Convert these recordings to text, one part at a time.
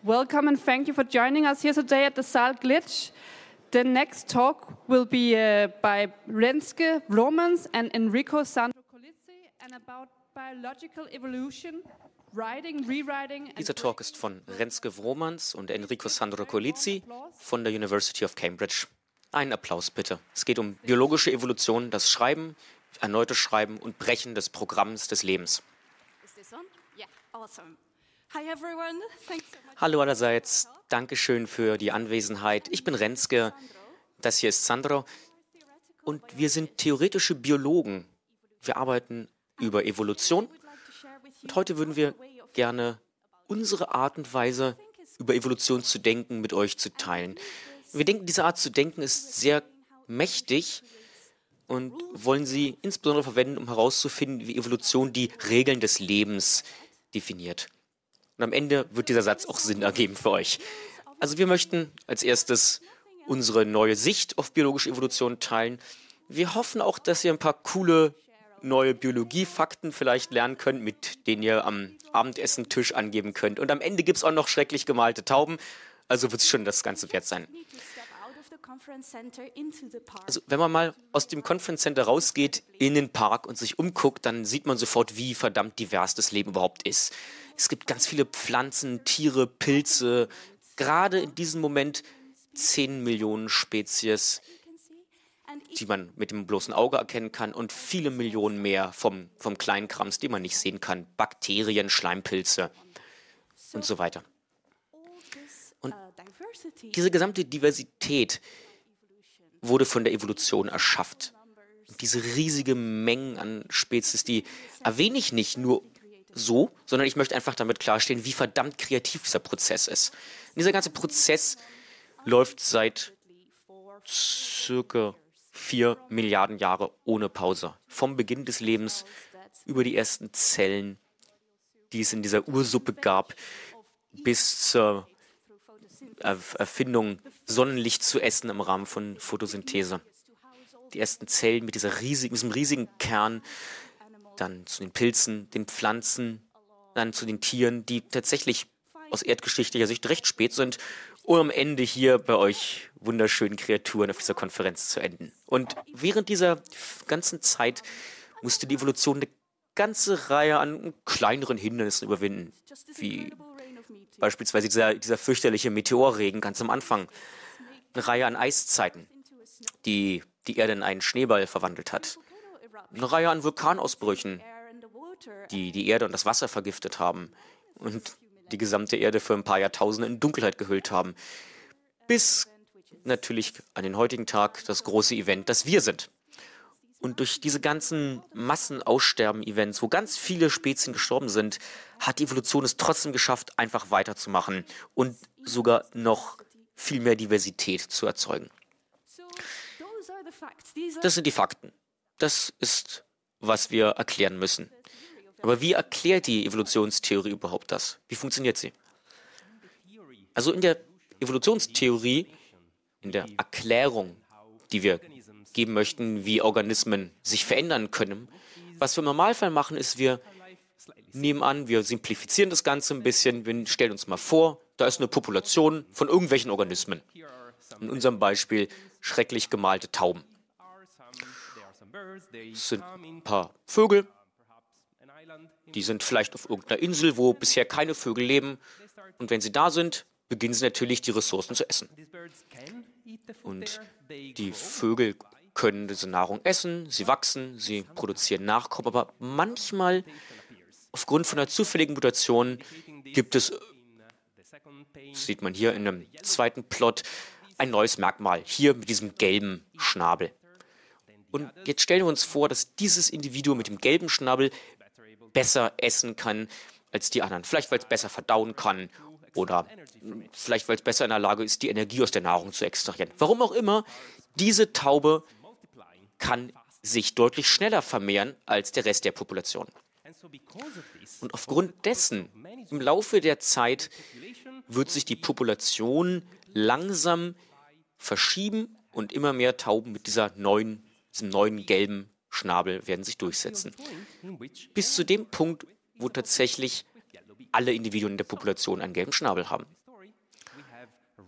Welcome and thank you for joining us here today at the Saal Glitch. The next talk will be by Renske Vromans and Enrico Sandro Colizzi and about biological evolution, writing, rewriting. Dieser Talk ist von Renske Vromans und Enrico Sandro Colizzi von der University of Cambridge. Einen Applaus bitte. Es geht um biologische Evolution, das Schreiben, erneutes Schreiben und Brechen des Programms des Lebens. Is this on? Yeah, awesome. Hi everyone. Thanks so much. Hallo allerseits, Dankeschön für die Anwesenheit. Ich bin Renske, das hier ist Sandro und wir sind theoretische Biologen. Wir arbeiten über Evolution und heute würden wir gerne unsere Art und Weise, über Evolution zu denken, mit euch zu teilen. Wir denken, diese Art zu denken ist sehr mächtig und wollen sie insbesondere verwenden, um herauszufinden, wie Evolution die Regeln des Lebens definiert. Und am Ende wird dieser Satz auch Sinn ergeben für euch. Also wir möchten als erstes unsere neue Sicht auf biologische Evolution teilen. Wir hoffen auch, dass ihr ein paar coole neue Biologiefakten vielleicht lernen könnt, mit denen ihr am Abendessentisch angeben könnt. Und am Ende gibt es auch noch schrecklich gemalte Tauben. Also wird es schon das Ganze wert sein. Also wenn man mal aus dem Conference Center rausgeht in den Park und sich umguckt, dann sieht man sofort, wie verdammt divers das Leben überhaupt ist. Es gibt ganz viele Pflanzen, Tiere, Pilze, gerade in diesem Moment 10 Millionen Spezies, die man mit dem bloßen Auge erkennen kann und viele Millionen mehr vom Kleinkrams, die man nicht sehen kann, Bakterien, Schleimpilze und so weiter. Und diese gesamte Diversität wurde von der Evolution erschafft. Und diese riesige Mengen an Spezies, die erwähne ich nicht nur so, sondern ich möchte einfach damit klarstellen, wie verdammt kreativ dieser Prozess ist. Und dieser ganze Prozess läuft seit circa 4 Milliarden Jahre ohne Pause. Vom Beginn des Lebens über die ersten Zellen, die es in dieser Ursuppe gab, bis zur Erfindung, Sonnenlicht zu essen im Rahmen von Photosynthese. Die ersten Zellen mit diesem riesigen Kern, dann zu den Pilzen, den Pflanzen, dann zu den Tieren, die tatsächlich aus erdgeschichtlicher Sicht recht spät sind, um am Ende hier bei euch wunderschönen Kreaturen auf dieser Konferenz zu enden. Und während dieser ganzen Zeit musste die Evolution eine ganze Reihe an kleineren Hindernissen überwinden, wie beispielsweise dieser fürchterliche Meteorregen ganz am Anfang, eine Reihe an Eiszeiten, die die Erde in einen Schneeball verwandelt hat, eine Reihe an Vulkanausbrüchen, die die Erde und das Wasser vergiftet haben und die gesamte Erde für ein paar Jahrtausende in Dunkelheit gehüllt haben, bis natürlich an den heutigen Tag das große Event, das wir sind. Und durch diese ganzen Massenaussterben-Events, wo ganz viele Spezien gestorben sind, hat die Evolution es trotzdem geschafft, einfach weiterzumachen und sogar noch viel mehr Diversität zu erzeugen. Das sind die Fakten. Das ist, was wir erklären müssen. Aber wie erklärt die Evolutionstheorie überhaupt das? Wie funktioniert sie? Also in der Evolutionstheorie, in der Erklärung, die wir geben möchten, wie Organismen sich verändern können, was wir im Normalfall machen, ist, wir nehmen an, wir simplifizieren das Ganze ein bisschen, wir stellen uns mal vor, da ist eine Population von irgendwelchen Organismen. In unserem Beispiel schrecklich gemalte Tauben. Es sind ein paar Vögel, die sind vielleicht auf irgendeiner Insel, wo bisher keine Vögel leben. Und wenn sie da sind, beginnen sie natürlich, die Ressourcen zu essen. Und die Vögel können diese Nahrung essen, sie wachsen, sie produzieren Nachkommen. Aber manchmal, aufgrund von einer zufälligen Mutation, gibt es, sieht man hier in einem zweiten Plot, ein neues Merkmal. Hier mit diesem gelben Schnabel. Und jetzt stellen wir uns vor, dass dieses Individuum mit dem gelben Schnabel besser essen kann als die anderen. Vielleicht, weil es besser verdauen kann oder vielleicht, weil es besser in der Lage ist, die Energie aus der Nahrung zu extrahieren. Warum auch immer, diese Taube kann sich deutlich schneller vermehren als der Rest der Population. Und aufgrund dessen, im Laufe der Zeit, wird sich die Population langsam verschieben und immer mehr Tauben mit diesem neuen gelben Schnabel werden sich durchsetzen. Bis zu dem Punkt, wo tatsächlich alle Individuen der Population einen gelben Schnabel haben.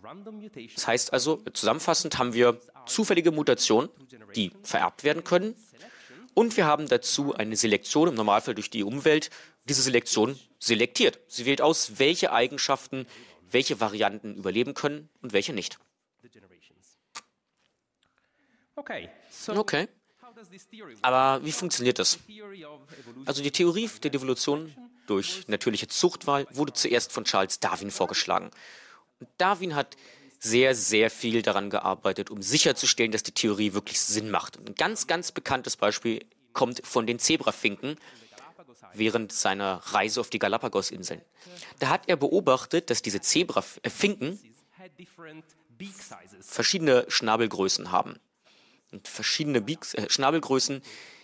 Das heißt also, zusammenfassend haben wir zufällige Mutationen, die vererbt werden können. Und wir haben dazu eine Selektion, im Normalfall durch die Umwelt. Diese Selektion selektiert. Sie wählt aus, welche Eigenschaften, welche Varianten überleben können und welche nicht. Okay. Aber wie funktioniert das? Also die Theorie der Evolution durch natürliche Zuchtwahl wurde zuerst von Charles Darwin vorgeschlagen. Und Darwin hat sehr, sehr viel daran gearbeitet, um sicherzustellen, dass die Theorie wirklich Sinn macht. Ein ganz, ganz bekanntes Beispiel kommt von den Zebrafinken während seiner Reise auf die Galapagos-Inseln. Da hat er beobachtet, dass diese Zebrafinken verschiedene Schnabelgrößen haben. Und verschiedene Schnabelgrößen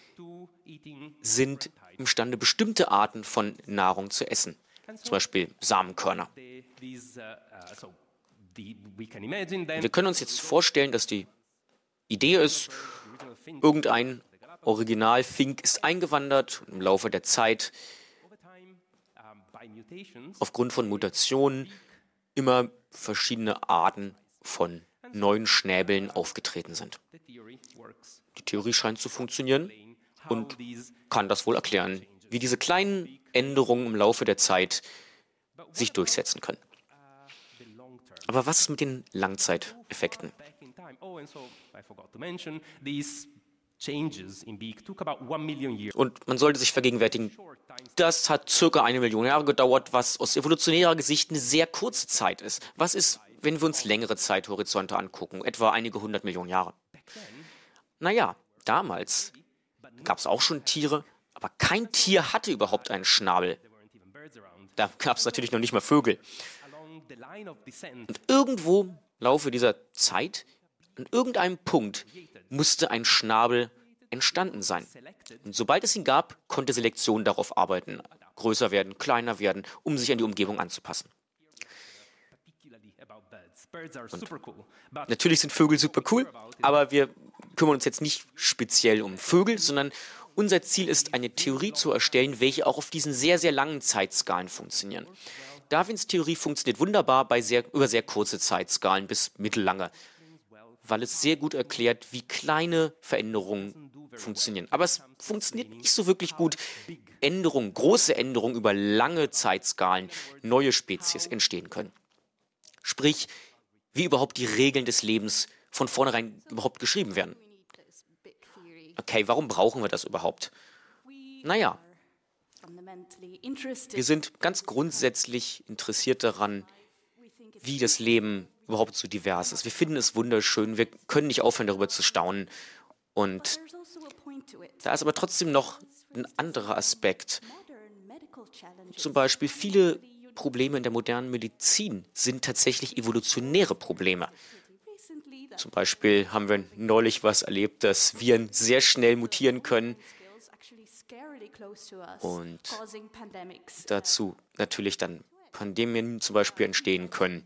sind imstande, bestimmte Arten von Nahrung zu essen. Zum Beispiel Samenkörner. Wir können uns jetzt vorstellen, dass die Idee ist, irgendein Originalfink ist eingewandert und im Laufe der Zeit aufgrund von Mutationen immer verschiedene Arten von neuen Schnäbeln aufgetreten sind. Die Theorie scheint zu funktionieren und kann das wohl erklären, wie diese kleinen Änderungen im Laufe der Zeit sich durchsetzen können. Aber was ist mit den Langzeiteffekten? Und man sollte sich vergegenwärtigen, das hat circa 1 Million Jahre gedauert, was aus evolutionärer Sicht eine sehr kurze Zeit ist. Was ist, wenn wir uns längere Zeithorizonte angucken, etwa einige 100 Millionen Jahre? Naja, damals gab es auch schon Tiere, aber kein Tier hatte überhaupt einen Schnabel. Da gab es natürlich noch nicht mal Vögel. Und irgendwo im Laufe dieser Zeit, an irgendeinem Punkt, musste ein Schnabel entstanden sein. Und sobald es ihn gab, konnte Selektion darauf arbeiten, größer werden, kleiner werden, um sich an die Umgebung anzupassen. Und natürlich sind Vögel super cool, aber wir kümmern uns jetzt nicht speziell um Vögel, sondern unser Ziel ist, eine Theorie zu erstellen, welche auch auf diesen sehr, sehr langen Zeitskalen funktionieren. Darwins Theorie funktioniert wunderbar über sehr kurze Zeitskalen bis mittellange, weil es sehr gut erklärt, wie kleine Veränderungen funktionieren. Aber es funktioniert nicht so wirklich gut, große Änderungen über lange Zeitskalen, neue Spezies entstehen können. Sprich, wie überhaupt die Regeln des Lebens von vornherein überhaupt geschrieben werden. Okay, warum brauchen wir das überhaupt? Naja, wir sind ganz grundsätzlich interessiert daran, wie das Leben überhaupt so divers ist. Wir finden es wunderschön, wir können nicht aufhören, darüber zu staunen. Und da ist aber trotzdem noch ein anderer Aspekt. Zum Beispiel viele Probleme in der modernen Medizin sind tatsächlich evolutionäre Probleme. Zum Beispiel haben wir neulich was erlebt, dass Viren sehr schnell mutieren können und dazu natürlich dann Pandemien zum Beispiel entstehen können.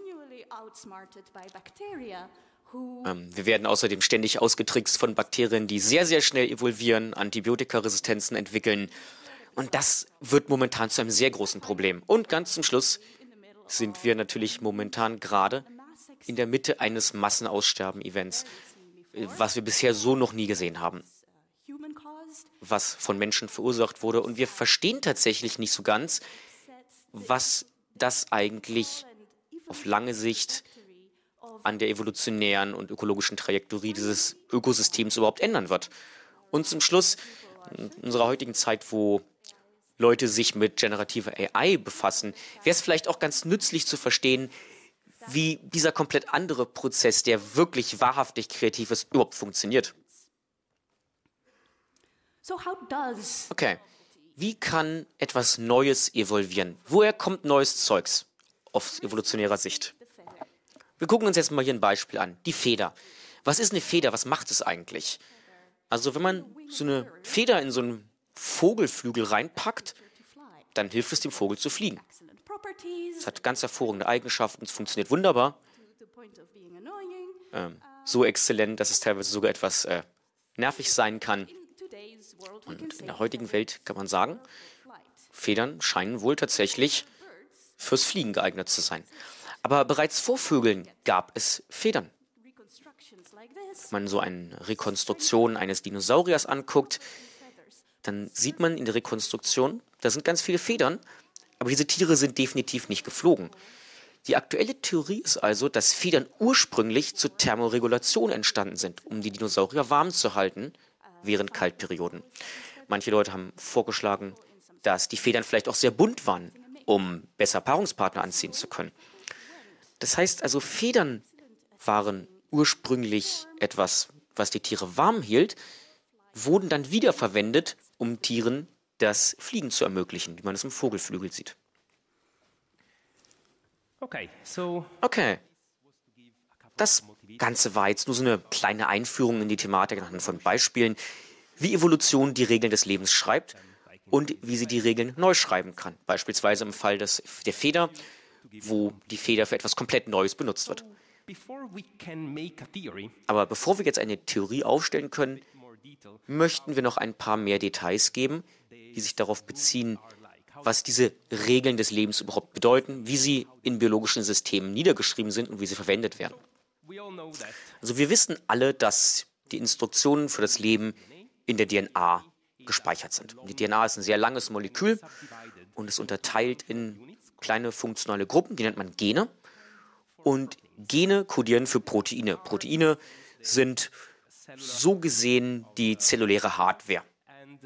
Wir werden außerdem ständig ausgetrickst von Bakterien, die sehr, sehr schnell evolvieren, Antibiotikaresistenzen entwickeln. Und das wird momentan zu einem sehr großen Problem. Und ganz zum Schluss sind wir natürlich momentan gerade in der Mitte eines Massenaussterben-Events, was wir bisher so noch nie gesehen haben, was von Menschen verursacht wurde. Und wir verstehen tatsächlich nicht so ganz, was das eigentlich auf lange Sicht an der evolutionären und ökologischen Trajektorie dieses Ökosystems überhaupt ändern wird. Und zum Schluss, in unserer heutigen Zeit, wo Leute sich mit generativer AI befassen, wäre es vielleicht auch ganz nützlich zu verstehen, wie dieser komplett andere Prozess, der wirklich wahrhaftig kreativ ist, überhaupt funktioniert. Okay, wie kann etwas Neues evolvieren? Woher kommt neues Zeugs aus evolutionärer Sicht? Wir gucken uns jetzt mal hier ein Beispiel an. Die Feder. Was ist eine Feder? Was macht es eigentlich? Also wenn man so eine Feder in so einen Vogelflügel reinpackt, dann hilft es dem Vogel zu fliegen. Es hat ganz hervorragende Eigenschaften, es funktioniert wunderbar. So exzellent, dass es teilweise sogar etwas nervig sein kann. Und in der heutigen Welt kann man sagen, Federn scheinen wohl tatsächlich fürs Fliegen geeignet zu sein. Aber bereits vor Vögeln gab es Federn. reconstructions like this. Wenn man so eine Rekonstruktion eines Dinosauriers anguckt, dann sieht man in der Rekonstruktion, da sind ganz viele Federn, aber diese Tiere sind definitiv nicht geflogen. Die aktuelle Theorie ist also, dass Federn ursprünglich zur Thermoregulation entstanden sind, um die Dinosaurier warm zu halten während Kaltperioden. Manche Leute haben vorgeschlagen, dass die Federn vielleicht auch sehr bunt waren, um besser Paarungspartner anziehen zu können. Das heißt also, Federn waren ursprünglich etwas, was die Tiere warm hielt, wurden dann wiederverwendet, um Tieren das Fliegen zu ermöglichen, wie man es im Vogelflügel sieht. Okay, so Okay, das Ganze war jetzt nur so eine kleine Einführung in die Thematik anhand von Beispielen, wie Evolution die Regeln des Lebens schreibt und wie sie die Regeln neu schreiben kann. Beispielsweise im Fall der Feder, wo die Feder für etwas komplett Neues benutzt wird. before we can make a theory, Aber bevor wir jetzt eine Theorie aufstellen können, more detail, möchten wir noch ein paar mehr Details geben, die sich darauf beziehen, was diese Regeln des Lebens überhaupt bedeuten, wie sie in biologischen Systemen niedergeschrieben sind und wie sie verwendet werden. we all know that Also wir wissen alle, dass die Instruktionen für das Leben in der DNA gespeichert sind. Und die DNA ist ein sehr langes Molekül und ist unterteilt in kleine funktionale Gruppen, die nennt man Gene. Und Gene kodieren für Proteine. Proteine sind so gesehen die zelluläre Hardware. and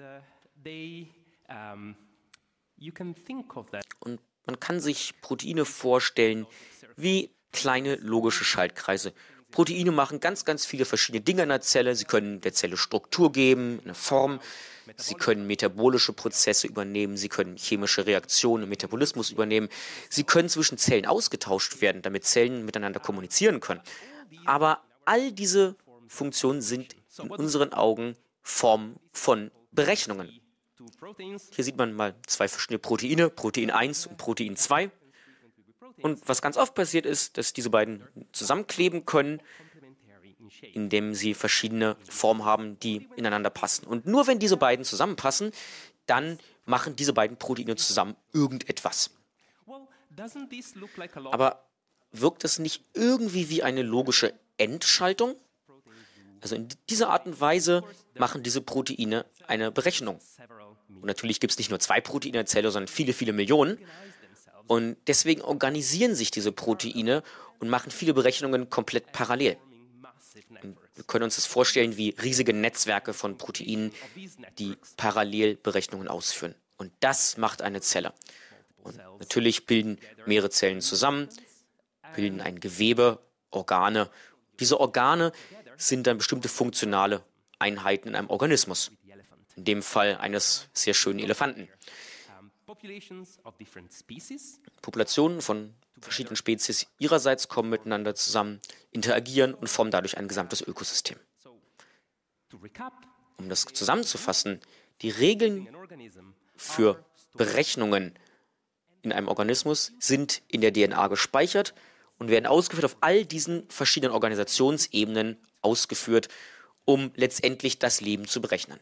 you can think of that Und man kann sich Proteine vorstellen wie kleine logische Schaltkreise. Proteine machen ganz, ganz viele verschiedene Dinge in der Zelle. Sie können der Zelle Struktur geben, eine Form. Sie können metabolische Prozesse übernehmen. Sie können chemische Reaktionen im Metabolismus übernehmen. Sie können zwischen Zellen ausgetauscht werden, damit Zellen miteinander kommunizieren können. Aber all diese Funktionen sind in unseren Augen Formen von Berechnungen. two proteins Hier sieht man mal zwei verschiedene Proteine, Protein 1 und Protein 2. Und was ganz oft passiert ist, dass diese beiden zusammenkleben können, complementary in shape. indem sie verschiedene Formen haben, die ineinander passen. Und nur wenn diese beiden zusammenpassen, dann machen diese beiden Proteine zusammen irgendetwas. Well, doesn't this look like a lot Aber wirkt es nicht irgendwie wie eine logische Endschaltung? Also in dieser Art und Weise machen diese Proteine eine Berechnung. several Und natürlich gibt es nicht nur zwei Proteine in der Zelle, sondern viele, viele Millionen. Und deswegen organisieren sich diese Proteine und machen viele Berechnungen komplett parallel. massive Und networks. wir können uns das vorstellen wie riesige Netzwerke von Proteinen, die parallel Berechnungen ausführen. Und das macht eine Zelle. Und natürlich bilden mehrere Zellen zusammen, bilden ein Gewebe, Organe. Diese Organe sind dann bestimmte funktionale Einheiten in einem Organismus. In dem Fall eines sehr schönen Elefanten. Populations of different species Populationen von verschiedenen Spezies ihrerseits kommen miteinander zusammen, interagieren und formen dadurch ein gesamtes Ökosystem. to recap Um das zusammenzufassen, die Regeln an organism für Berechnungen in einem Organismus sind in der DNA gespeichert und werden ausgeführt auf all diesen verschiedenen Organisationsebenen ausgeführt, um letztendlich das Leben zu berechnen.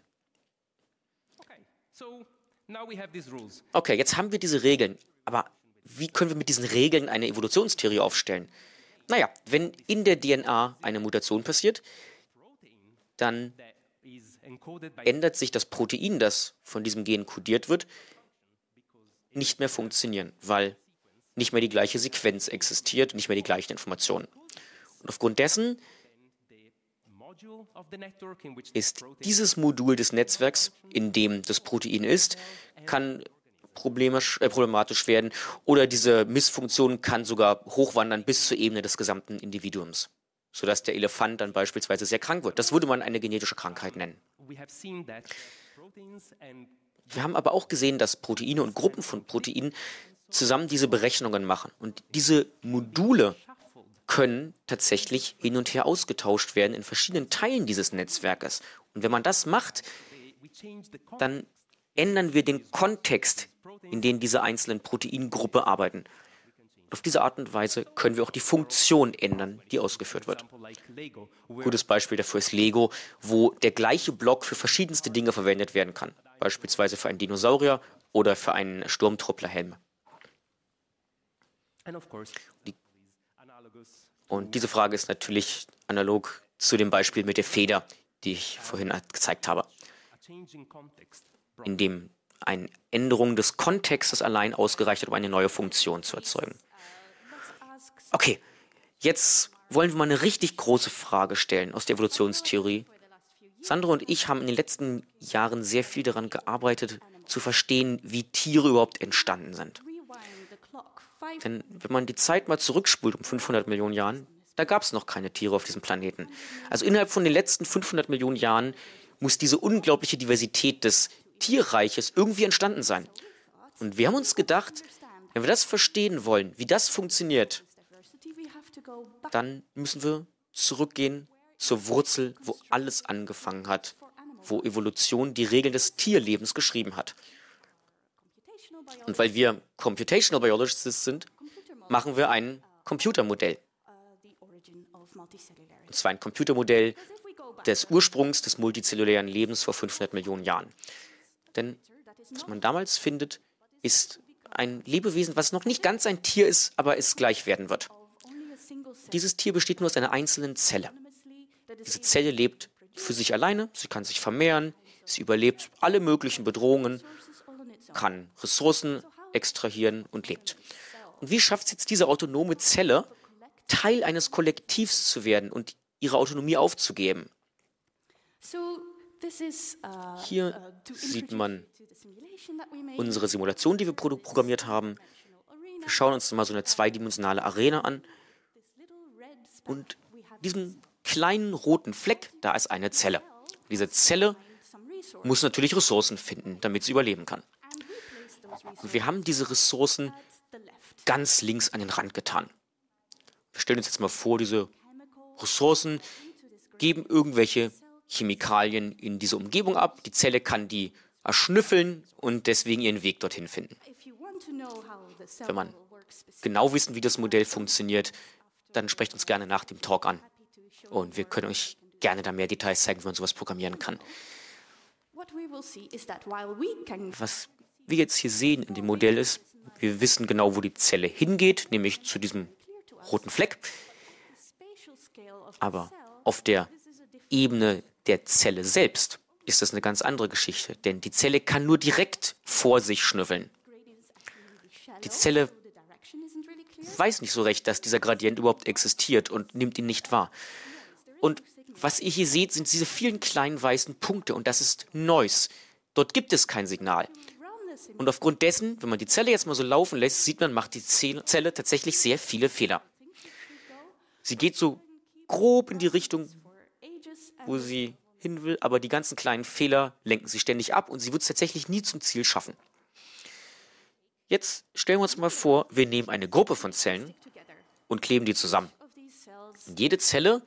okay so now we have these rules Okay, jetzt haben wir diese Regeln, aber wie können wir mit diesen Regeln eine Evolutionstheorie aufstellen? Naja, wenn in der DNA eine Mutation passiert, dann that is encoded by ändert sich das Protein, das von diesem Gen kodiert wird, nicht mehr funktionieren, weil nicht mehr die gleiche Sequenz existiert, nicht mehr die gleichen Informationen. Und aufgrund dessen module of the network in which the ist protein dieses Modul des Netzwerks, in dem das Protein ist, kann problematisch werden oder diese Missfunktion kann sogar hochwandern bis zur Ebene des gesamten Individuums, sodass der Elefant dann beispielsweise sehr krank wird. Das würde man eine genetische Krankheit nennen. we have seen that proteins and Wir haben aber auch gesehen, dass Proteine und Gruppen von Proteinen zusammen diese Berechnungen machen. Und diese Module können tatsächlich hin und her ausgetauscht werden in verschiedenen Teilen dieses Netzwerkes. Und wenn man das macht, we change the dann ändern wir den Kontext, in dem diese einzelnen Proteingruppe arbeiten. Und auf diese Art und Weise können wir auch die Funktion ändern, die ausgeführt wird. example like Lego where Gutes Beispiel dafür ist Lego, wo der gleiche Block für verschiedenste Dinge verwendet werden kann. Beispielsweise für einen Dinosaurier oder für einen Sturmtrupplerhelm. and of course Und diese Frage ist natürlich analog zu dem Beispiel mit der Feder, die ich vorhin gezeigt habe, in dem eine Änderung des Kontextes allein ausgereicht hat, um eine neue Funktion zu erzeugen. Okay, jetzt wollen wir mal eine richtig große Frage stellen aus der Evolutionstheorie. Sandra und ich haben in den letzten Jahren sehr viel daran gearbeitet, zu verstehen, wie Tiere überhaupt entstanden sind. Denn wenn man die Zeit mal zurückspult um 500 Millionen Jahren, da gab es noch keine Tiere auf diesem Planeten. Also innerhalb von den letzten 500 Millionen Jahren muss diese unglaubliche Diversität des Tierreiches irgendwie entstanden sein. Und wir haben uns gedacht, wenn wir das verstehen wollen, wie das funktioniert, dann müssen wir zurückgehen zur Wurzel, wo alles angefangen hat, wo Evolution die Regeln des Tierlebens geschrieben hat. Und weil wir Computational Biologists sind, machen wir ein Computermodell. Und zwar ein Computermodell des Ursprungs des multizellulären Lebens vor 500 Millionen Jahren. Denn was man damals findet, ist ein Lebewesen, was noch nicht ganz ein Tier ist, aber es gleich werden wird. Dieses Tier besteht nur aus einer einzelnen Zelle. Diese Zelle lebt für sich alleine, sie kann sich vermehren, sie überlebt alle möglichen Bedrohungen, kann Ressourcen extrahieren und lebt. Und wie schafft es jetzt diese autonome Zelle, Teil eines Kollektivs zu werden und ihre Autonomie aufzugeben? Hier sieht man unsere Simulation, die wir programmiert haben. Wir schauen uns mal so eine zweidimensionale Arena an. Und diesem kleinen roten Fleck, da ist eine Zelle. Diese Zelle muss natürlich Ressourcen finden, damit sie überleben kann. Und wir haben diese Ressourcen ganz links an den Rand getan. Wir stellen uns jetzt mal vor, diese Ressourcen geben irgendwelche Chemikalien in diese Umgebung ab. Die Zelle kann die erschnüffeln und deswegen ihren Weg dorthin finden. Wenn man genau wissen, wie das Modell funktioniert, dann sprecht uns gerne nach dem Talk an. Und wir können euch gerne da mehr Details zeigen, wie man sowas programmieren kann. Was wir jetzt hier sehen in dem Modell ist, wir wissen genau, wo die Zelle hingeht, nämlich zu diesem roten Fleck. Aber auf der Ebene der Zelle selbst ist das eine ganz andere Geschichte, denn die Zelle kann nur direkt vor sich schnüffeln. Die Zelle weiß nicht so recht, dass dieser Gradient überhaupt existiert und nimmt ihn nicht wahr. Und was ihr hier seht, sind diese vielen kleinen weißen Punkte und das ist Noise. Dort gibt es kein Signal. Und aufgrund dessen, wenn man die Zelle jetzt mal so laufen lässt, sieht man, macht die Zelle tatsächlich sehr viele Fehler. Sie geht so grob in die Richtung, wo sie hin will, aber die ganzen kleinen Fehler lenken sie ständig ab und sie wird es tatsächlich nie zum Ziel schaffen. Jetzt stellen wir uns mal vor, wir nehmen eine Gruppe von Zellen und kleben die zusammen. Jede Zelle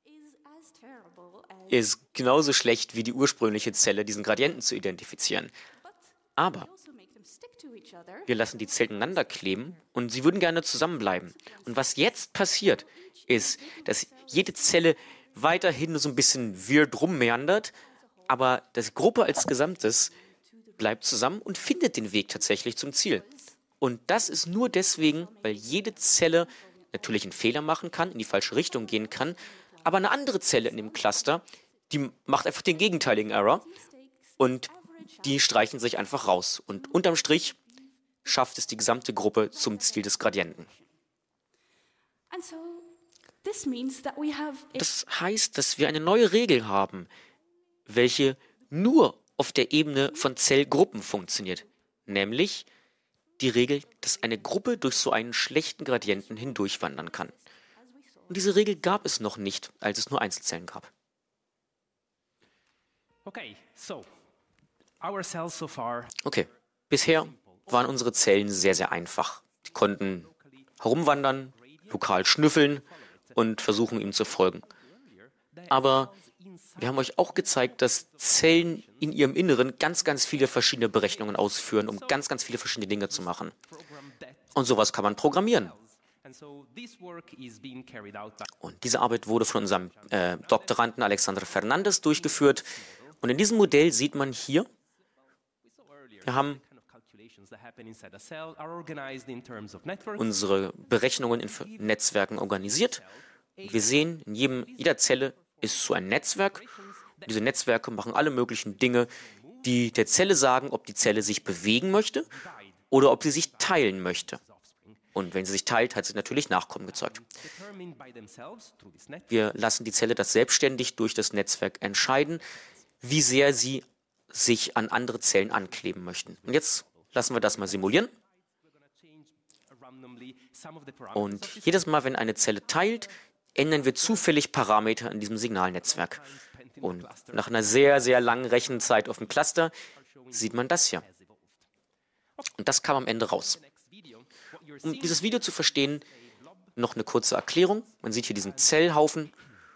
ist genauso schlecht wie die ursprüngliche Zelle, diesen Gradienten zu identifizieren. Aber wir lassen die Zellen ineinander kleben und sie würden gerne zusammenbleiben. Und was jetzt passiert, ist, dass jede Zelle weiterhin so ein bisschen weird rummeandert, aber die Gruppe als Gesamtes bleibt zusammen und findet den Weg tatsächlich zum Ziel. Und das ist nur deswegen, weil jede Zelle natürlich einen Fehler machen kann, in die falsche Richtung gehen kann, aber eine andere Zelle in dem Cluster, die macht einfach den gegenteiligen Error und die streichen sich einfach raus. Und unterm Strich schafft es die gesamte Gruppe zum Ziel des Gradienten. Das heißt, dass wir eine neue Regel haben, welche nur auf der Ebene von Zellgruppen funktioniert. Nämlich die Regel, dass eine Gruppe durch so einen schlechten Gradienten hindurchwandern kann. Und diese Regel gab es noch nicht, als es nur Einzelzellen gab. Okay, bisher waren unsere Zellen sehr, sehr einfach. Die konnten herumwandern, lokal schnüffeln und versuchen, ihm zu folgen. Aber wir haben euch auch gezeigt, dass Zellen in ihrem Inneren ganz, ganz viele verschiedene Berechnungen ausführen, um ganz, ganz viele verschiedene Dinge zu machen. Und sowas kann man programmieren. Und diese Arbeit wurde von unserem Doktoranden Alexandre Fernandez durchgeführt. Und in diesem Modell sieht man hier, wir haben unsere Berechnungen in Netzwerken organisiert. Wir sehen, in jeder Zelle ist so ein Netzwerk. Diese Netzwerke machen alle möglichen Dinge, die der Zelle sagen, ob die Zelle sich bewegen möchte oder ob sie sich teilen möchte. Und wenn sie sich teilt, hat sie natürlich Nachkommen gezeugt. Wir lassen die Zelle das selbstständig durch das Netzwerk entscheiden, wie sehr sie sich an andere Zellen ankleben möchten. Und jetzt lassen wir das mal simulieren. Und jedes Mal, wenn eine Zelle teilt, ändern wir zufällig Parameter in diesem Signalnetzwerk. Und nach einer sehr, sehr langen Rechenzeit auf dem Cluster sieht man das hier. Und das kam am Ende raus. Um dieses Video zu verstehen, noch eine kurze Erklärung. Man sieht hier diesen Zellhaufen.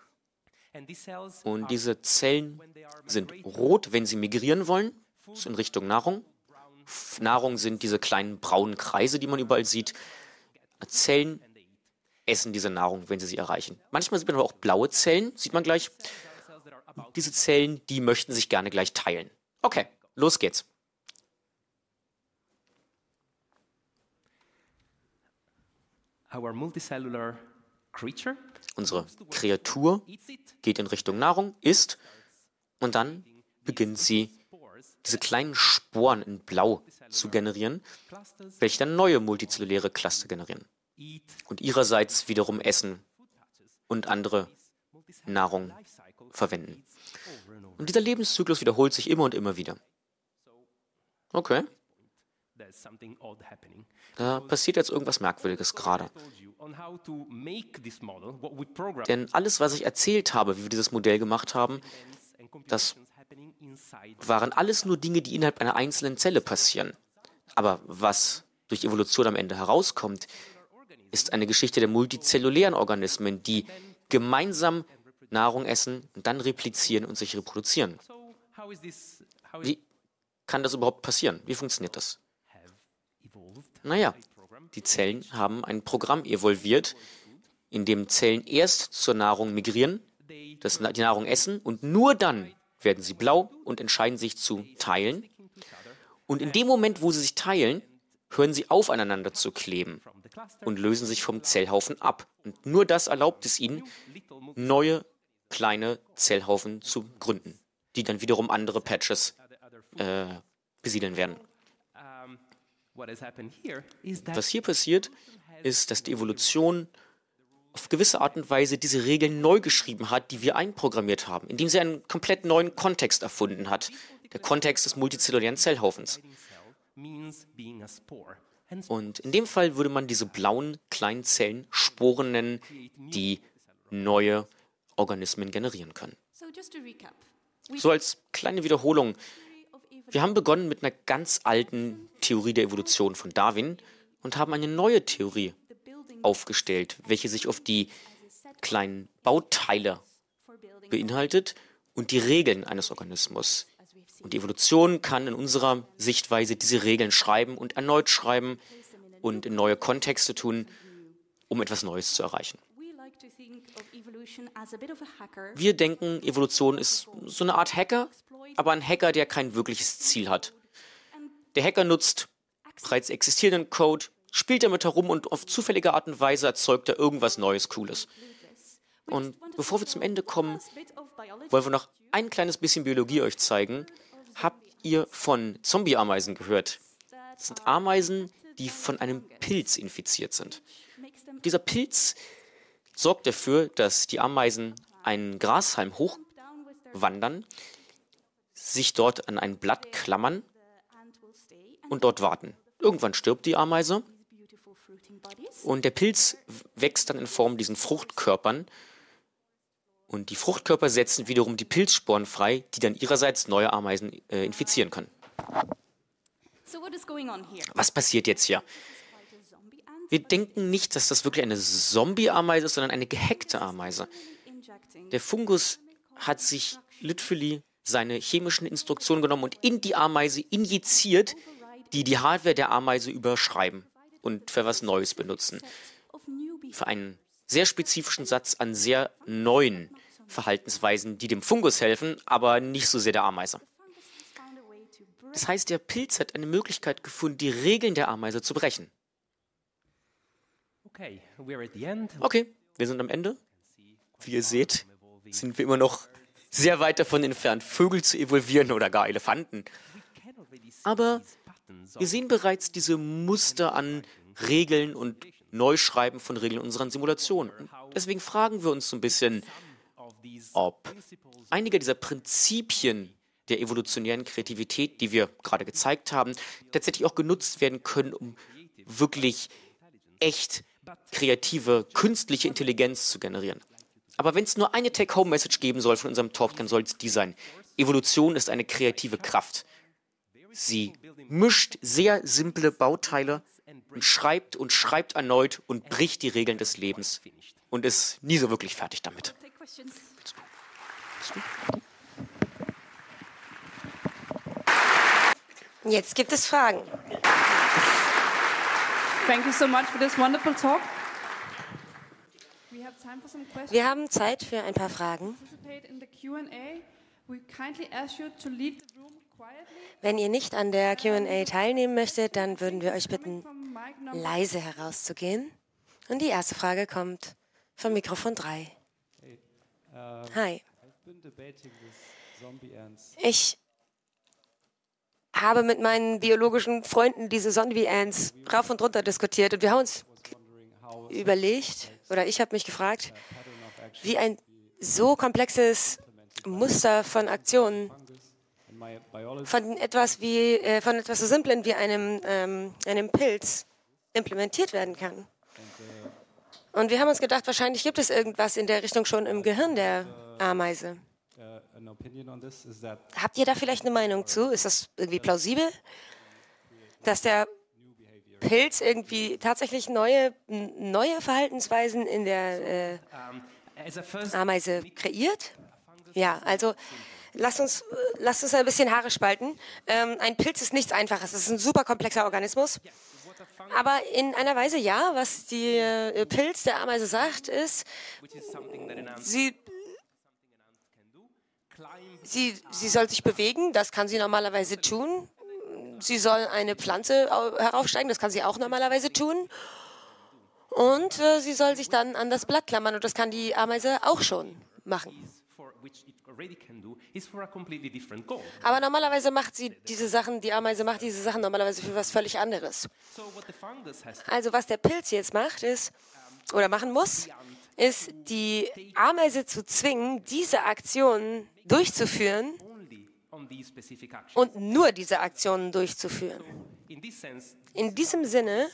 Und diese Zellen sind rot, wenn sie migrieren wollen, also in Richtung Nahrung. Nahrung sind diese kleinen braunen Kreise, die man überall sieht. Zellen essen diese Nahrung, wenn sie sie erreichen. Manchmal sieht man aber auch blaue Zellen, sieht man gleich. Diese Zellen, die möchten sich gerne gleich teilen. Okay, los geht's. Unsere Kreatur geht in Richtung Nahrung, isst und dann beginnt sie, diese kleinen Sporen in Blau zu generieren, welche dann neue multizelluläre Cluster generieren und ihrerseits wiederum essen und andere Nahrung verwenden. Und dieser Lebenszyklus wiederholt sich immer und immer wieder. Okay. Da passiert jetzt irgendwas Merkwürdiges gerade. Denn alles, was ich erzählt habe, wie wir dieses Modell gemacht haben, das waren alles nur Dinge, die innerhalb einer einzelnen Zelle passieren. Aber was durch Evolution am Ende herauskommt, ist eine Geschichte der multizellulären Organismen, die gemeinsam Nahrung essen und dann replizieren und sich reproduzieren. Wie kann das überhaupt passieren? Wie funktioniert das? Naja, die Zellen haben ein Programm evolviert, in dem Zellen erst zur Nahrung migrieren, die Nahrung essen und nur dann werden sie blau und entscheiden sich zu teilen. Und in dem Moment, wo sie sich teilen, hören sie auf, aneinander zu kleben und lösen sich vom Zellhaufen ab. Und nur das erlaubt es ihnen, neue kleine Zellhaufen zu gründen, die dann wiederum andere Patches besiedeln werden. Was hier passiert, ist, dass die Evolution auf gewisse Art und Weise diese Regeln neu geschrieben hat, die wir einprogrammiert haben, indem sie einen komplett neuen Kontext erfunden hat. Der Kontext des multizellulären Zellhaufens. Und in dem Fall würde man diese blauen kleinen Zellen Sporen nennen, die neue Organismen generieren können. So als kleine Wiederholung. Wir haben begonnen mit einer ganz alten Theorie der Evolution von Darwin und haben eine neue Theorie aufgestellt, welche sich auf die kleinen Bauteile beinhaltet und die Regeln eines Organismus. Und die Evolution kann in unserer Sichtweise diese Regeln schreiben und erneut schreiben und in neue Kontexte tun, um etwas Neues zu erreichen. Wir denken, Evolution ist so eine Art Hacker, aber ein Hacker, der kein wirkliches Ziel hat. Der Hacker nutzt bereits existierenden Code, spielt damit herum und auf zufällige Art und Weise erzeugt er irgendwas Neues, Cooles. Und bevor wir zum Ende kommen, wollen wir noch ein kleines bisschen Biologie euch zeigen. Habt ihr von Zombie-Ameisen gehört? Das sind Ameisen, die von einem Pilz infiziert sind. Dieser Pilz sorgt dafür, dass die Ameisen einen Grashalm hochwandern, sich dort an ein Blatt klammern und dort warten. Irgendwann stirbt die Ameise und der Pilz wächst dann in Form diesen Fruchtkörpern und die Fruchtkörper setzen wiederum die Pilzsporen frei, die dann ihrerseits neue Ameisen infizieren können. Was passiert jetzt hier? Wir denken nicht, dass das wirklich eine Zombie-Ameise ist, sondern eine gehackte Ameise. Der Fungus hat sich literally seine chemischen Instruktionen genommen und in die Ameise injiziert, die die Hardware der Ameise überschreiben und für was Neues benutzen. Für einen sehr spezifischen Satz an sehr neuen Verhaltensweisen, die dem Fungus helfen, aber nicht so sehr der Ameise. Das heißt, der Pilz hat eine Möglichkeit gefunden, die Regeln der Ameise zu brechen. Okay, we're at the end. Okay, wir sind am Ende. Wie ihr seht, sind wir immer noch sehr weit davon entfernt, Vögel zu evolvieren oder gar Elefanten. Aber wir sehen bereits diese Muster an Regeln und Neuschreiben von Regeln in unseren Simulationen. Und deswegen fragen wir uns so ein bisschen, ob einige dieser Prinzipien der evolutionären Kreativität, die wir gerade gezeigt haben, tatsächlich auch genutzt werden können, um wirklich echt kreative, künstliche Intelligenz zu generieren. Aber wenn es nur eine Take-Home-Message geben soll von unserem Talk, dann soll es die sein. Evolution ist eine kreative Kraft. Sie mischt sehr simple Bauteile und schreibt erneut und bricht die Regeln des Lebens und ist nie so wirklich fertig damit. Take questions. Jetzt gibt es Fragen. Thank you so much for this wonderful talk. We have time for some questions. Wir haben Zeit für ein paar Fragen. Participate in the Q&A. We kindly ask you to leave the room quietly. Wenn ihr nicht an der Q&A teilnehmen möchtet, dann würden wir euch bitten, From mic number leise herauszugehen. Und die erste Frage kommt von Mikrofon 3. Hi. Ich habe mit meinen biologischen Freunden diese Zombie-Ants rauf und runter diskutiert und wir haben uns überlegt, oder ich habe mich gefragt, wie ein so komplexes Muster von Aktionen von etwas so Simplem wie einem Pilz implementiert werden kann. Und wir haben uns gedacht, wahrscheinlich gibt es irgendwas in der Richtung schon im Gehirn der Ameise. Habt ihr da vielleicht eine Meinung zu? Ist das irgendwie plausibel, dass der Pilz irgendwie tatsächlich neue Verhaltensweisen in der Ameise kreiert? Ja, also lasst uns ein bisschen Haare spalten. Ein Pilz ist nichts Einfaches. Es ist ein super komplexer Organismus. Aber in einer Weise ja, was die Pilz der Ameise sagt, ist, sie soll sich bewegen, das kann sie normalerweise tun. Sie soll eine Pflanze heraufsteigen, das kann sie auch normalerweise tun. Und sie soll sich dann an das Blatt klammern und das kann die Ameise auch schon machen. Aber normalerweise macht sie diese Sachen, die Ameise macht diese Sachen normalerweise für was völlig anderes. Also was der Pilz jetzt macht ist, oder machen muss, ist die Ameise zu zwingen, diese Aktionen durchzuführen und nur diese Aktionen durchzuführen. In diesem Sinne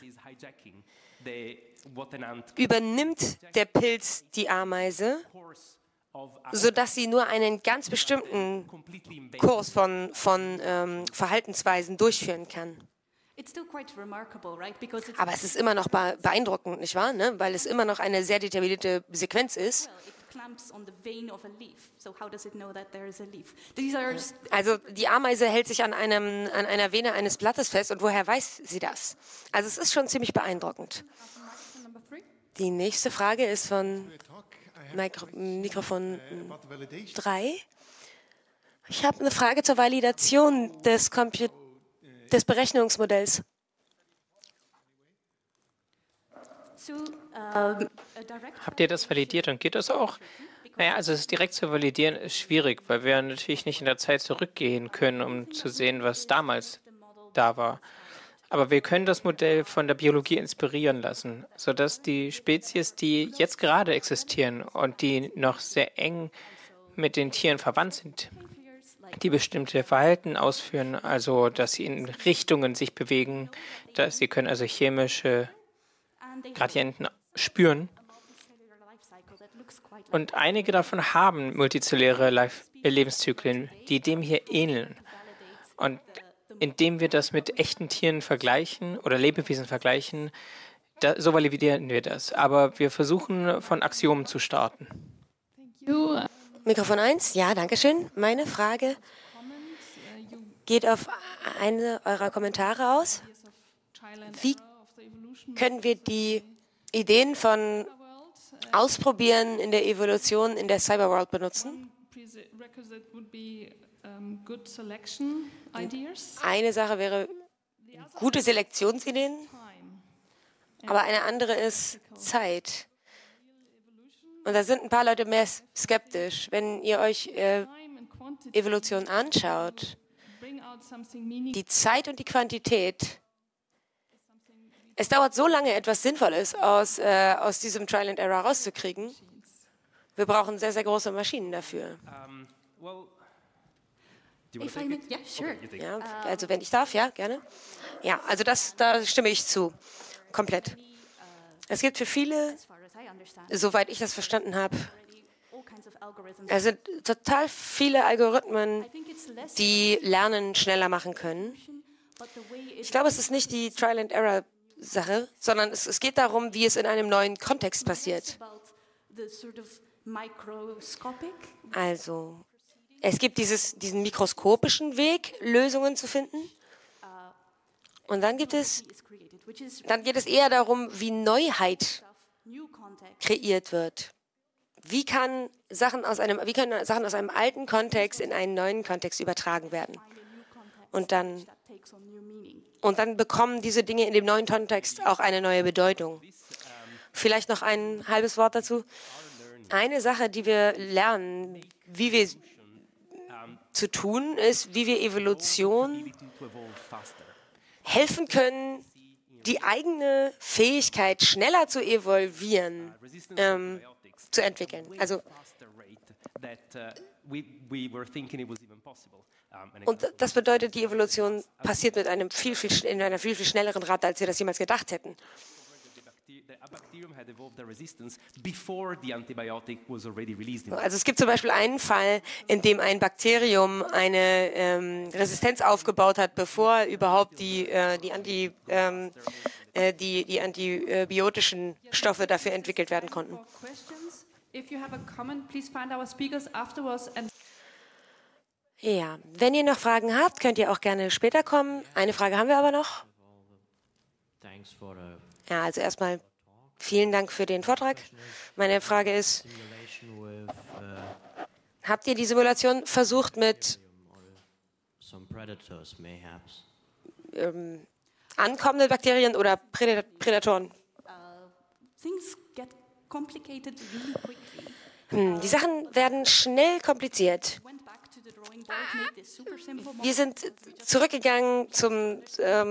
übernimmt der Pilz die Ameise, sodass sie nur einen ganz bestimmten Kurs von Verhaltensweisen durchführen kann. Aber es ist immer noch beeindruckend, nicht wahr? Ne? Weil es immer noch eine sehr detaillierte Sequenz ist. Also die Ameise hält sich an einer Vene eines Blattes fest und woher weiß sie das? Also es ist schon ziemlich beeindruckend. Die nächste Frage ist von Mikrofon 3. Ich habe eine Frage zur Validation des Berechnungsmodells. Habt ihr das validiert und geht das auch? Naja, also es direkt zu validieren ist schwierig, weil wir natürlich nicht in der Zeit zurückgehen können, um zu sehen, was damals da war. Aber wir können das Modell von der Biologie inspirieren lassen, sodass die Spezies, die jetzt gerade existieren und die noch sehr eng mit den Tieren verwandt sind, die bestimmte Verhalten ausführen, also dass sie in Richtungen sich bewegen, dass sie können also chemische Gradienten spüren. Und einige davon haben multizelluläre Lebenszyklen, die dem hier ähneln. Und indem wir das mit echten Tieren vergleichen oder Lebewesen vergleichen, so validieren wir das. Aber wir versuchen, von Axiomen zu starten. Mikrofon 1, ja, danke schön. Meine Frage geht auf eine eurer Kommentare aus. Wie können wir die Ideen von Ausprobieren in der Evolution in der Cyberworld benutzen? good selection ideas. Eine Sache wäre gute Selektionsideen, aber eine andere ist Zeit. Und da sind ein paar Leute mehr skeptisch. Wenn ihr euch Evolution anschaut, die Zeit und die Quantität, es dauert so lange, etwas Sinnvolles aus diesem Trial and Error rauszukriegen. Wir brauchen sehr, sehr große Maschinen dafür. Ja, also wenn ich darf, ja, gerne. Ja, also da stimme ich zu, komplett. Es gibt für viele, soweit ich das verstanden habe, es sind total viele Algorithmen, die Lernen schneller machen können. Ich glaube, es ist nicht die Trial and Error Sache, sondern es geht darum, wie es in einem neuen Kontext passiert. Also, es gibt diesen mikroskopischen Weg, Lösungen zu finden. Und dann geht es eher darum, wie Neuheit kreiert wird. Wie können Sachen aus einem alten Kontext in einen neuen Kontext übertragen werden? Und dann bekommen diese Dinge in dem neuen Kontext auch eine neue Bedeutung. Vielleicht noch ein halbes Wort dazu. Eine Sache, die wir lernen, wie wir zu tun, ist, wie wir Evolution helfen können, die eigene Fähigkeit, schneller zu evolvieren, zu entwickeln. Also, und das bedeutet, die Evolution passiert mit einem in einer viel, viel schnelleren Rate, als wir das jemals gedacht hätten. Also es gibt zum Beispiel einen Fall, in dem ein Bakterium eine Resistenz aufgebaut hat, bevor überhaupt die antibiotischen Stoffe dafür entwickelt werden konnten. Ja, wenn ihr noch Fragen habt, könnt ihr auch gerne später kommen. Eine Frage haben wir aber noch. Ja, also erstmal vielen Dank für den Vortrag. Meine Frage ist, habt ihr die Simulation versucht mit ankommenden Bakterien oder Prädatoren? Die Sachen werden schnell kompliziert. Wir sind zurückgegangen zum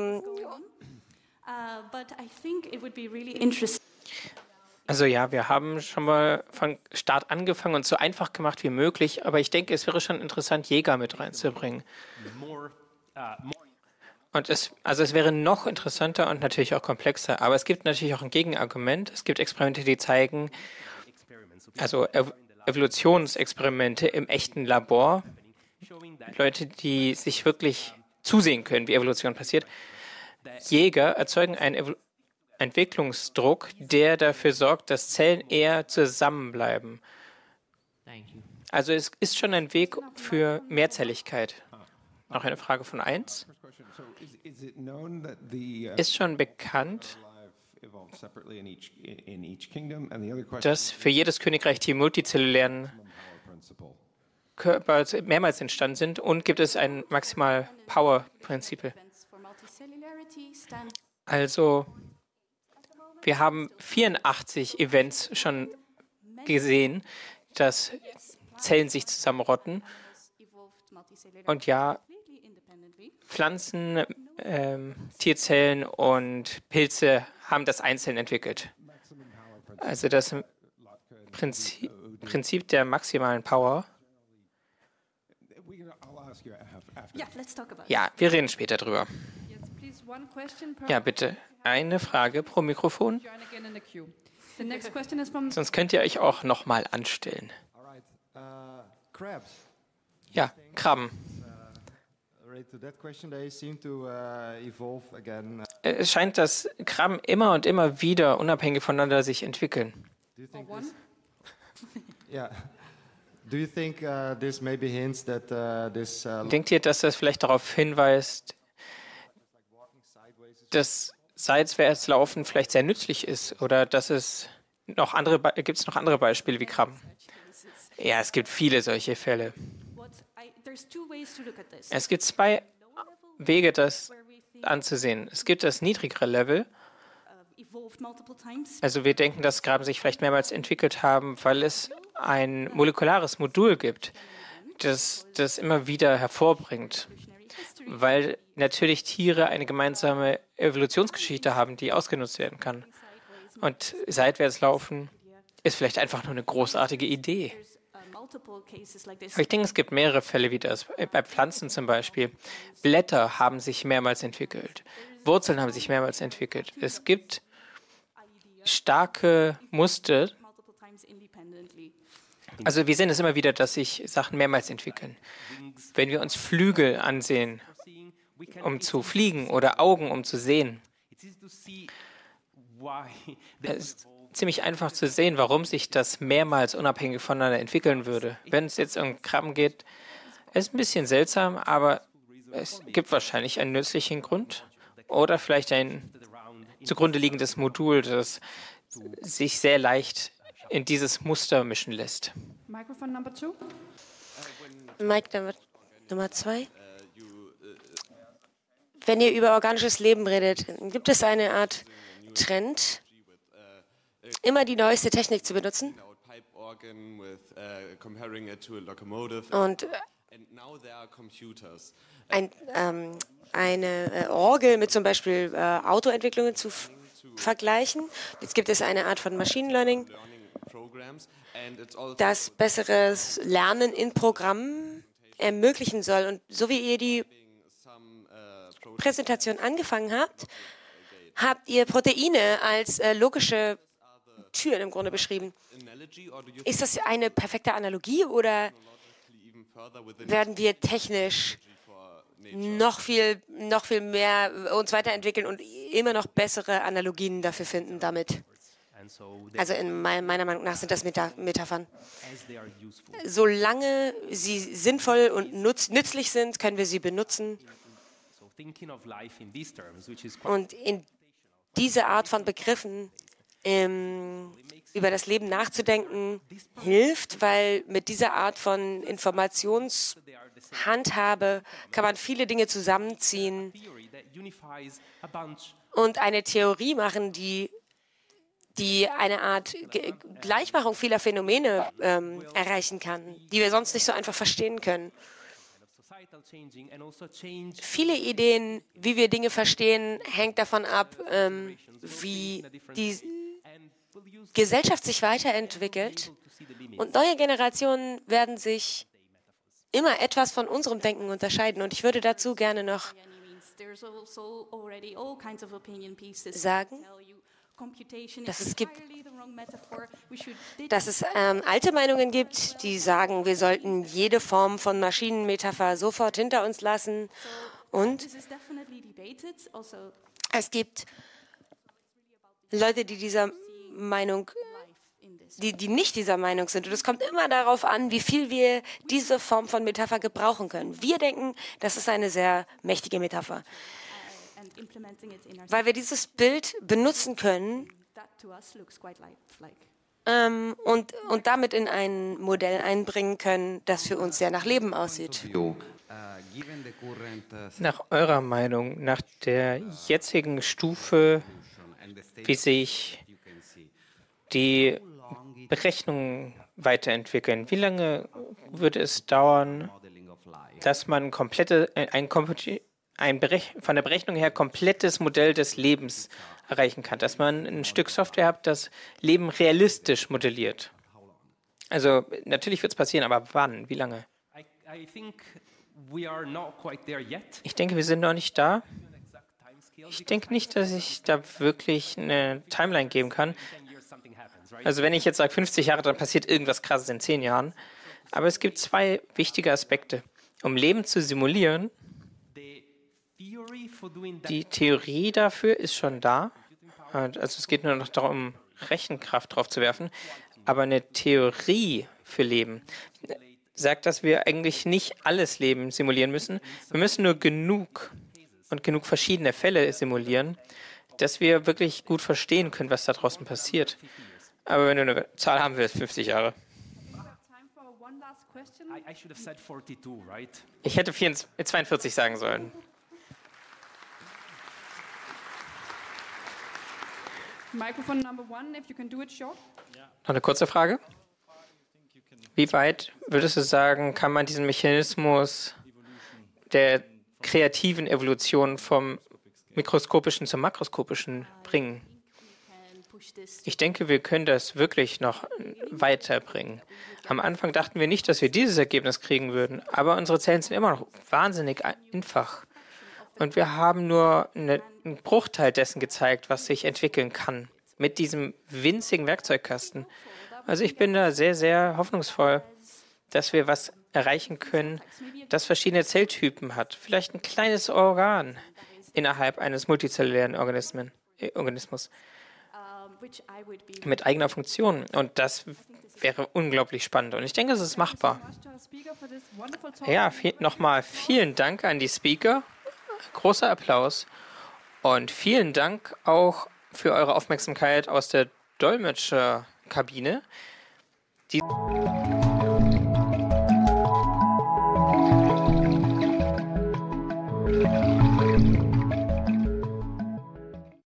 Also ja, wir haben schon mal von Start angefangen und so einfach gemacht wie möglich, aber ich denke, es wäre schon interessant, Jäger mit reinzubringen. Und es wäre noch interessanter und natürlich auch komplexer, aber es gibt natürlich auch ein Gegenargument. Es gibt Experimente, die zeigen, also Evolutionsexperimente im echten Labor, Leute, die sich wirklich zusehen können, wie Evolution passiert. Jäger erzeugen einen Entwicklungsdruck, der dafür sorgt, dass Zellen eher zusammenbleiben. Also es ist schon ein Weg für Mehrzelligkeit. Noch eine Frage von 1. Ist schon bekannt, dass für jedes Königreich die multizellulären Körper mehrmals entstanden sind und gibt es ein Maximal-Power-Prinzip? Also, wir haben 84 Events schon gesehen, dass Zellen sich zusammenrotten. Und ja, Pflanzen, Tierzellen und Pilze haben das einzeln entwickelt. Also das Prinzip der maximalen Power. Ja, wir reden später drüber. Ja, bitte. Eine Frage pro Mikrofon. Sonst könnt ihr euch auch nochmal anstellen. Ja, Krabben. Es scheint, dass Krabben immer und immer wieder unabhängig voneinander sich entwickeln. Denkt ihr, dass das vielleicht darauf hinweist, dass Seitwärtslaufen vielleicht sehr nützlich ist? Oder dass es gibt es noch andere Beispiele wie Krabben? Ja, es gibt viele solche Fälle. Es gibt zwei Wege, das anzusehen. Es gibt das niedrigere Level. Also wir denken, dass Graben sich vielleicht mehrmals entwickelt haben, weil es ein molekulares Modul gibt, das immer wieder hervorbringt. Weil natürlich Tiere eine gemeinsame Evolutionsgeschichte haben, die ausgenutzt werden kann. Und seitwärts laufen ist vielleicht einfach nur eine großartige Idee. Aber ich denke, es gibt mehrere Fälle wie das. Bei Pflanzen zum Beispiel. Blätter haben sich mehrmals entwickelt. Wurzeln haben sich mehrmals entwickelt. Es gibt starke Muster. Also wir sehen es immer wieder, dass sich Sachen mehrmals entwickeln. Wenn wir uns Flügel ansehen, um zu fliegen, oder Augen, um zu sehen, es ist ziemlich einfach zu sehen, warum sich das mehrmals unabhängig voneinander entwickeln würde. Wenn es jetzt um Krabben geht, ist ein bisschen seltsam, aber es gibt wahrscheinlich einen nützlichen Grund oder vielleicht ein zugrunde liegendes Modul, das sich sehr leicht in dieses Muster mischen lässt. Microphone number 2. Mike Nummer 2. Wenn ihr über organisches Leben redet, gibt es eine Art Trend, immer die neueste Technik zu benutzen? Und eine Orgel mit zum Beispiel Autoentwicklungen zu vergleichen. Jetzt gibt es eine Art von Machine Learning, das besseres Lernen in Programmen ermöglichen soll. Und so wie ihr die Präsentation angefangen habt, habt ihr Proteine als logische Türen im Grunde beschrieben. Ist das eine perfekte Analogie oder werden wir technisch noch viel mehr uns weiterentwickeln und immer noch bessere Analogien dafür finden damit? Also meiner Meinung nach sind das Metaphern. Solange sie sinnvoll und nützlich sind, können wir sie benutzen. Und in diese Art von Begriffen über das Leben nachzudenken, hilft, weil mit dieser Art von Informationshandhabe kann man viele Dinge zusammenziehen und eine Theorie machen, die eine Art Gleichmachung vieler Phänomene erreichen kann, die wir sonst nicht so einfach verstehen können. Viele Ideen, wie wir Dinge verstehen, hängt davon ab, wie die Gesellschaft sich weiterentwickelt. Und neue Generationen werden sich immer etwas von unserem Denken unterscheiden. Und ich würde dazu gerne noch sagen, dass es alte Meinungen gibt, die sagen, wir sollten jede Form von Maschinenmetapher sofort hinter uns lassen. Und es gibt Leute, die nicht dieser Meinung sind. Und es kommt immer darauf an, wie viel wir diese Form von Metapher gebrauchen können. Wir denken, das ist eine sehr mächtige Metapher, weil wir dieses Bild benutzen können und damit in ein Modell einbringen können, das für uns sehr nach Leben aussieht. Nach eurer Meinung, nach der jetzigen Stufe, wie sich die Berechnungen weiterentwickeln, wie lange würde es dauern, dass man von der Berechnung her komplettes Modell des Lebens erreichen kann, dass man ein Stück Software hat, das Leben realistisch modelliert? Also natürlich wird es passieren, aber wann? Wie lange? Ich denke, wir sind noch nicht da. Ich denke nicht, dass ich da wirklich eine Timeline geben kann. Also wenn ich jetzt sage 50 Jahre, dann passiert irgendwas Krasses in 10 Jahren. Aber es gibt zwei wichtige Aspekte. Um Leben zu simulieren, die Theorie dafür ist schon da. Also es geht nur noch darum, Rechenkraft drauf zu werfen. Aber eine Theorie für Leben sagt, dass wir eigentlich nicht alles Leben simulieren müssen. Wir müssen nur genug verschiedene Fälle simulieren, dass wir wirklich gut verstehen können, was da draußen passiert. Aber wenn du eine Zahl haben willst, 50 Jahre. question. I should have said 42, right? Ich hätte 42 sagen sollen. Microphone number 1, if you can do it short. Noch eine kurze Frage. Wie weit würdest du sagen, kann man diesen Mechanismus der kreativen Evolution vom mikroskopischen zum makroskopischen bringen? Ich denke, wir können das wirklich noch weiterbringen. Am Anfang dachten wir nicht, dass wir dieses Ergebnis kriegen würden, aber unsere Zellen sind immer noch wahnsinnig einfach. Und wir haben nur einen Bruchteil dessen gezeigt, was sich entwickeln kann mit diesem winzigen Werkzeugkasten. Also ich bin da sehr, sehr hoffnungsvoll, dass wir was erreichen können, das verschiedene Zelltypen hat. Vielleicht ein kleines Organ innerhalb eines multizellulären Organismus mit eigener Funktion. Und das wäre unglaublich spannend. Und ich denke, es ist machbar. Ja, nochmal vielen Dank an die Speaker. Großer Applaus. Und vielen Dank auch für eure Aufmerksamkeit aus der Dolmetscherkabine.